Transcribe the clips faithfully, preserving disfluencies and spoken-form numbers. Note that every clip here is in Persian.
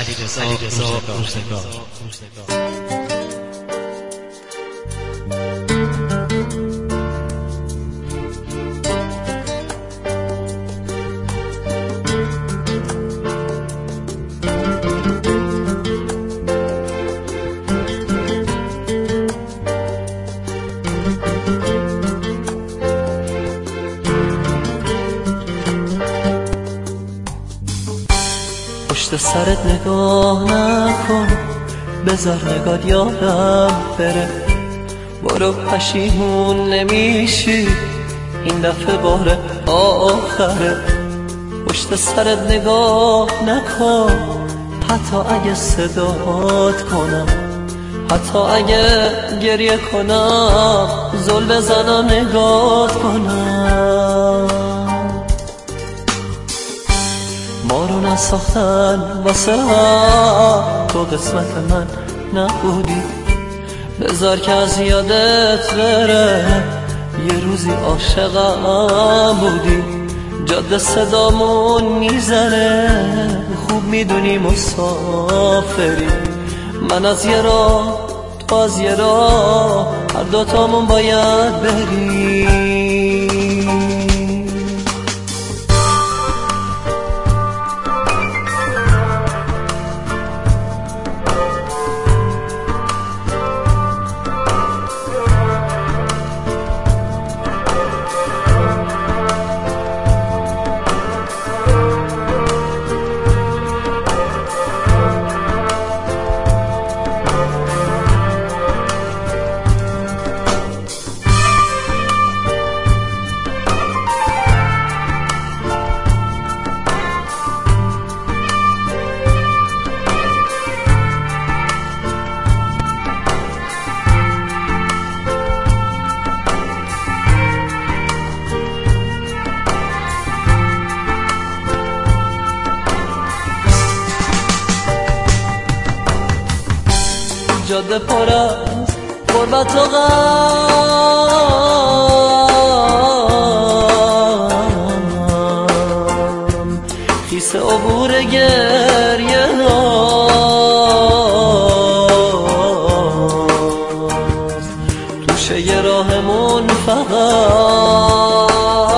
علیرضا روزگار. پشت سرت نگاه نکن، بذار نگاه یادم بره. برو پشیمون نمیشی، این دفعه بار آخره. پشت سرت نگاه نکن، حتی اگه صدات کنم، حتی اگه گریه کنم، زل بزنم نگاه کنم. ما رو نساختن واسه هم، تو قسمت من نبودی. بذار که از یادت بره، یه روزی عاشقم بودی. جاده صدامون میزنه، خوب میدونی مسافری. من از یه راه، تو از یه راه، هر دوتامون باید بریم. جاده پر از غربت و غم، خیس عبور گریه هاست. توشه یه راهمون فقط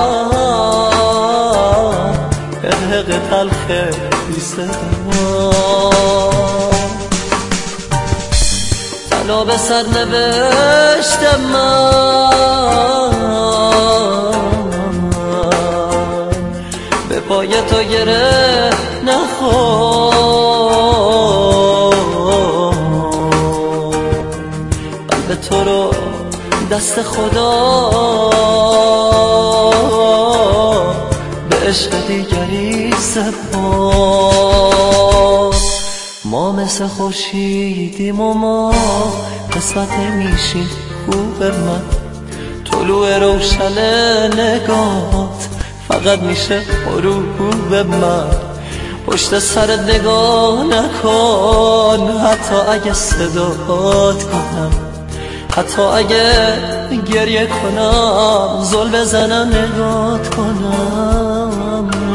حق تلخ لیسته تنها به سر نوشتم من، به پای تو گره نخور. قلب تو رو دست خدا به عشق دیگری سپار. ما مثل خورشیدیم و ما قسمت نمیشیم خوب من. طلوع روشن نگات فقط میشه غروب من. پشت سرت نگاه نکن، حتی اگه صدات کنم، حتی اگه گریه کنم، زل بزنم نگات کنم.